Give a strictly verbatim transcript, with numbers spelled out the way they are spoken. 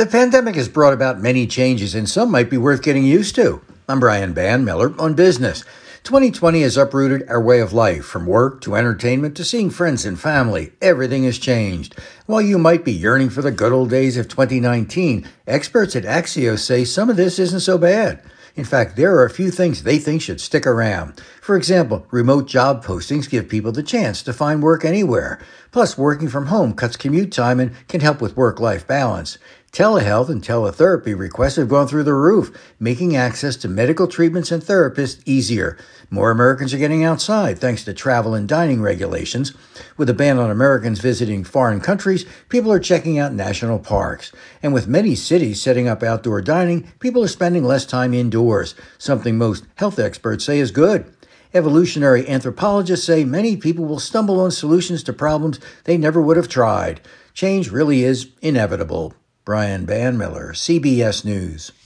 The pandemic has brought about many changes, and some might be worth getting used to. I'm Brian Bandmiller on Business. twenty twenty has uprooted our way of life, from work to entertainment to seeing friends and family. Everything has changed. While you might be yearning for the good old days of twenty nineteen, experts at Axios say some of this isn't so bad. In fact, there are a few things they think should stick around. For example, remote job postings give people the chance to find work anywhere. Plus, working from home cuts commute time and can help with work-life balance. Telehealth and teletherapy requests have gone through the roof, making access to medical treatments and therapists easier. More Americans are getting outside thanks to travel and dining regulations. With a ban on Americans visiting foreign countries, people are checking out national parks. And with many cities setting up outdoor dining, people are spending less time indoors, something most health experts say is good. Evolutionary anthropologists say many people will stumble on solutions to problems they never would have tried. Change really is inevitable. Brian Bandmiller, C B S News.